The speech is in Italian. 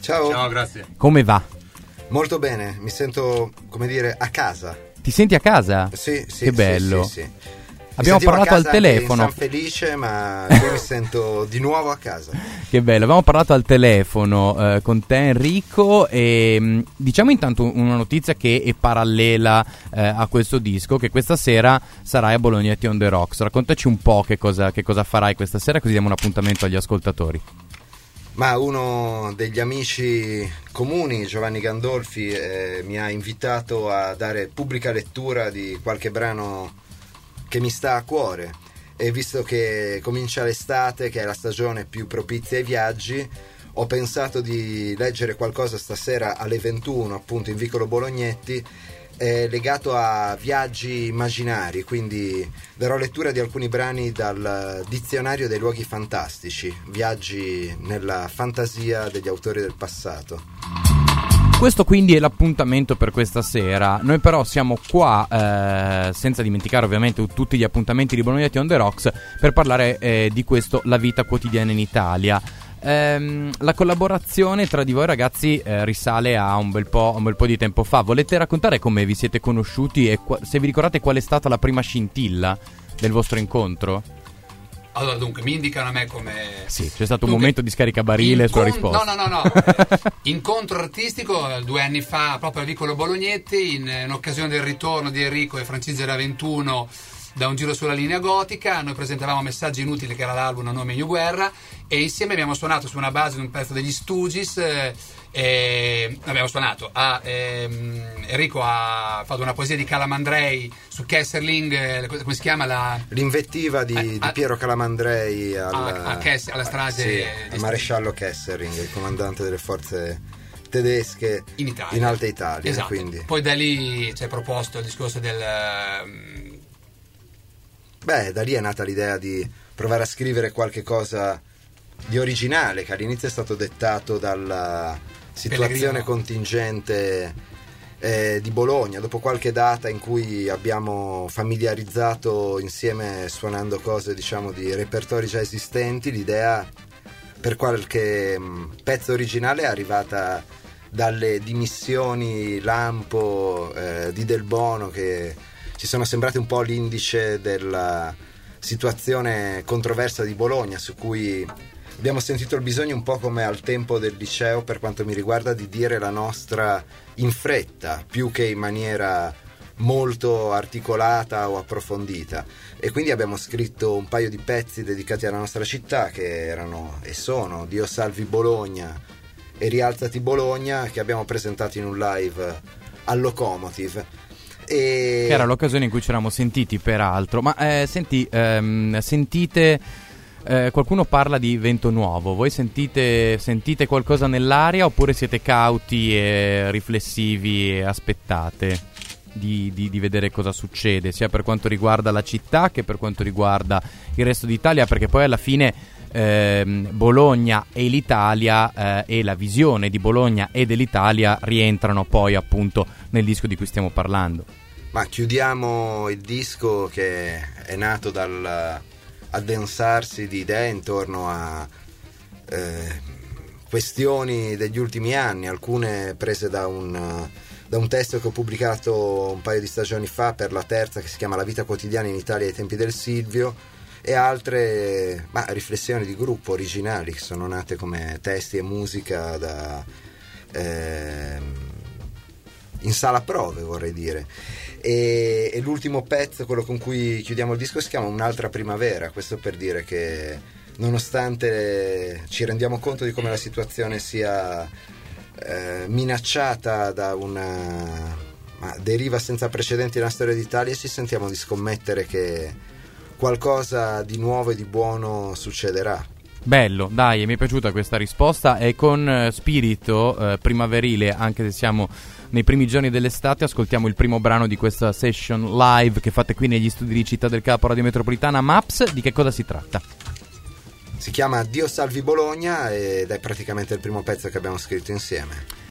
Ciao. Ciao, grazie. Come va? Molto bene, mi sento, come dire, a casa. Ti senti a casa? Sì, Che bello. Sì. Abbiamo parlato al telefono. Sono felice, ma qui mi sento di nuovo a casa. Che bello, abbiamo parlato al telefono con te Enrico e diciamo intanto una notizia che è parallela a questo disco, che questa sera sarai a Bolognetti on the Rocks. Raccontaci un po' che cosa farai questa sera, così diamo un appuntamento agli ascoltatori. Ma uno degli amici comuni, Giovanni Gandolfi, mi ha invitato a dare pubblica lettura di qualche brano che mi sta a cuore, e visto che comincia l'estate, che è la stagione più propizia ai viaggi, ho pensato di leggere qualcosa stasera alle 21, appunto in Vicolo Bolognetti, legato a viaggi immaginari, quindi darò lettura di alcuni brani dal dizionario dei luoghi fantastici, viaggi nella fantasia degli autori del passato. Questo quindi è l'appuntamento per questa sera. Noi però siamo qua, senza dimenticare ovviamente tutti gli appuntamenti di Bolognetti on the Rocks, per parlare di questo La vita quotidiana in Italia. La collaborazione tra di voi ragazzi risale a un bel po' di tempo fa. Volete raccontare come vi siete conosciuti e se vi ricordate qual è stata la prima scintilla del vostro incontro? Allora, dunque, mi indicano a me come... Sì, c'è stato un momento di scaricabarile sulla risposta. No. Incontro artistico 2 anni fa, proprio a Vicolo Bolognetti, in occasione del ritorno di Enrico e Francigena era 21 da un giro sulla linea gotica. Noi presentavamo Messaggi Inutili, che era l'album A Nome New Guerra, e insieme abbiamo suonato su una base di un pezzo degli Stooges. Abbiamo suonato Enrico ha fatto una poesia di Calamandrei su Kesserling, come si chiama? L'invettiva di Piero Calamandrei alla strage, sì, al maresciallo Kesserling, il comandante delle forze tedesche in Alta Italia. Esatto. Quindi. Poi da lì ci è proposto il discorso del... da lì è nata l'idea di provare a scrivere qualche cosa di originale, che all'inizio è stato dettato dalla situazione contingente di Bologna. Dopo qualche data in cui abbiamo familiarizzato insieme, suonando cose diciamo di repertori già esistenti, l'idea per qualche pezzo originale è arrivata dalle dimissioni lampo di Del Bono, che ci sono sembrate un po' l'indice della situazione controversa di Bologna, su cui abbiamo sentito il bisogno, un po' come al tempo del liceo per quanto mi riguarda, di dire la nostra in fretta più che in maniera molto articolata o approfondita, e quindi abbiamo scritto un paio di pezzi dedicati alla nostra città, che erano e sono Dio salvi Bologna e Rialzati Bologna, che abbiamo presentato in un live al Locomotive. Che era l'occasione in cui ci eravamo sentiti peraltro. Ma sentite qualcuno parla di vento nuovo, voi sentite qualcosa nell'aria, oppure siete cauti e riflessivi e aspettate di vedere cosa succede, sia per quanto riguarda la città che per quanto riguarda il resto d'Italia? Perché poi alla fine Bologna e l'Italia e la visione di Bologna e dell'Italia rientrano poi appunto nel disco di cui stiamo parlando. Ma chiudiamo il disco, che è nato dal addensarsi di idee intorno a questioni degli ultimi anni, alcune prese da un testo che ho pubblicato un paio di stagioni fa per La Terza, che si chiama La vita quotidiana in Italia ai tempi del Silvio, e altre riflessioni di gruppo originali che sono nate come testi e musica in sala prove, vorrei dire. E l'ultimo pezzo, quello con cui chiudiamo il disco, si chiama Un'altra primavera. Questo per dire che, nonostante ci rendiamo conto di come la situazione sia minacciata da una deriva senza precedenti nella storia d'Italia, ci sentiamo di scommettere che qualcosa di nuovo e di buono succederà. Bello, dai, mi è piaciuta questa risposta, e con spirito primaverile, anche se siamo nei primi giorni dell'estate, ascoltiamo il primo brano di questa session live che fate qui negli studi di Città del Capo, Radio Metropolitana Maps. Di che cosa si tratta? Si chiama Dio salvi Bologna ed è praticamente il primo pezzo che abbiamo scritto insieme.